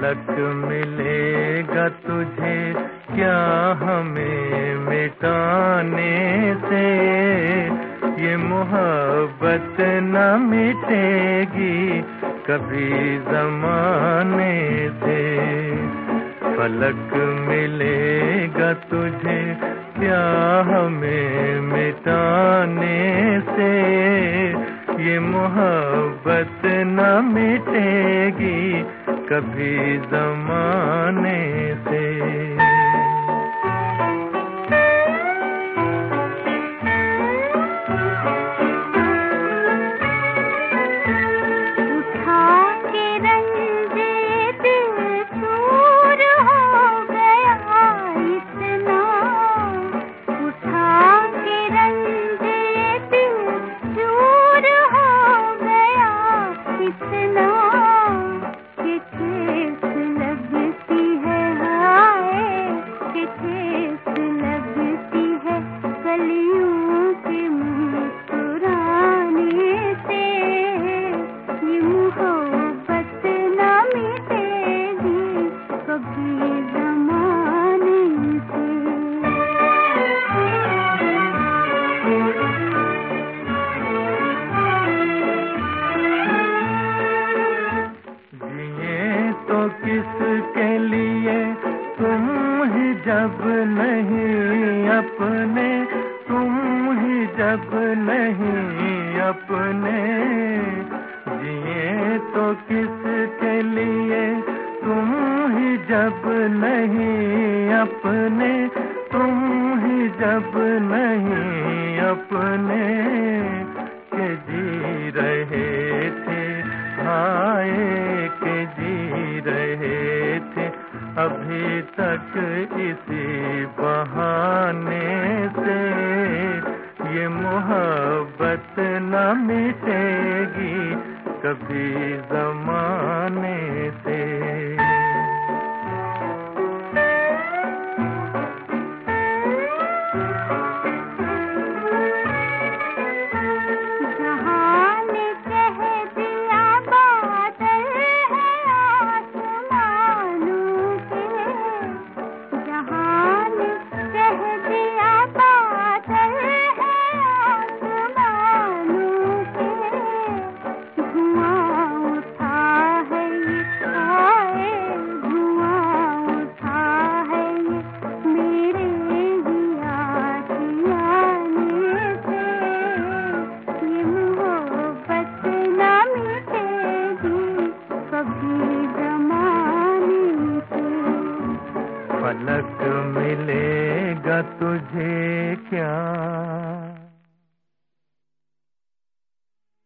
फलक मिलेगा तुझे क्या हमें मिटाने से, ये मोहब्बत न मिटेगी कभी ज़माने से। फलक मिलेगा तुझे क्या हमें मिटाने से, ये मोहब्बत न मिटेगी कभी ज़माने से। किसके लिए तुम ही जब नहीं अपने, तुम ही जब नहीं अपने, जिए तो किसके लिए तुम ही जब नहीं अपने, तुम ही जब नहीं अपने, के जी रहे थे हाय के जी रहे थे अभी तक इसी बहाने से, ये मोहब्बत न मिटेगी कभी ज़माने से। फलक मिलेगा तुझे क्या